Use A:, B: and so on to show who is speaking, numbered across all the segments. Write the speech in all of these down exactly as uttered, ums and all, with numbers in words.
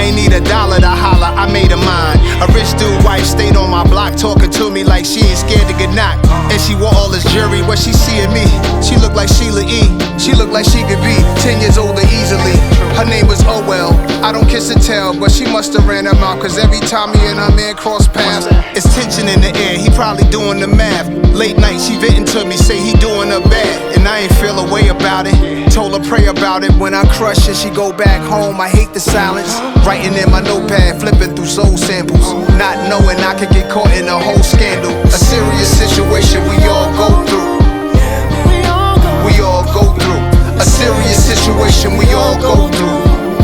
A: I ain't need a dollar to holler, I made a mine. A rich dude wife stayed on my block talking to me like she ain't scared to get knocked. And she wore all this jewelry, what she seeing me? She looked like Sheila E. She looked like she could be ten years older easily. Her name was Oh Well. I don't kiss and tell, but she must've ran her mouth, cause every time me and her man cross paths, it's tension in the air, he probably doing the math. Late night, she venting to me, say he doing her bad, and I ain't feel a way about it. Told her pray about it when I crush it, she go back home. I hate the silence, writing in my notepad, flipping through soul samples, not knowing I could get caught in a whole scandal. A serious situation we all go through. We all go through. A serious situation we all go through.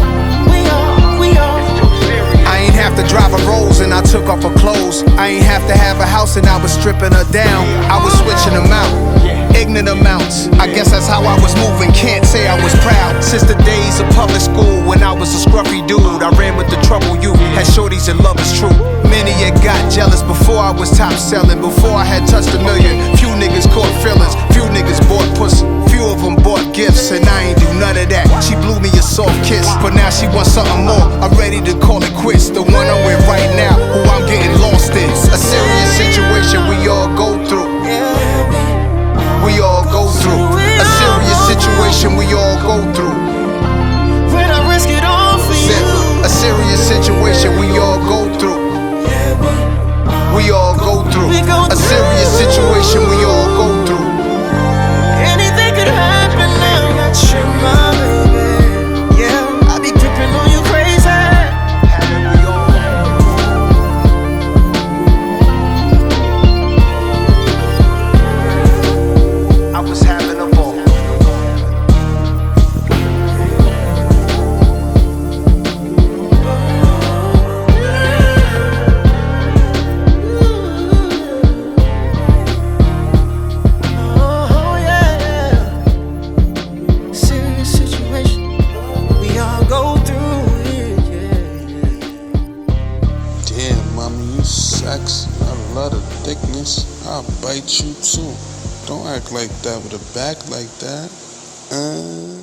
A: I ain't have to drive her Rolls and I took off her clothes. I ain't have to have a house and I was stripping her down. I was switching them out, ignorant amounts. I guess that's how I was moving, can't say I was proud. Since the days of public school when I was a scruffy dude, I ran with the trouble youth, had shorties and love is true. Many had got jealous before I was top selling, before I had touched a million. Few niggas caught feelings, few niggas bought pussy, few of them bought gifts, and I ain't do none of that. She blew me a soft kiss, but now she wants something more. I'm ready to call it quits. The one I'm with right now, who I'm getting lost in. A serious situation we all go through. We all go through. A serious situation we all go through.
B: When I risk it all for you.
A: A serious situation we all go through. We all go through. A serious situation we all go through.
B: Anything could happen now that you're my baby. Yeah, I be gripping on you crazy.
A: I was having a ball.
B: Oh yeah, serious situation. We all go through it. Yeah.
C: Damn, mommy, you sexy. I love the thickness. I'll bite you too. Don't act like that with a back like that. Uh.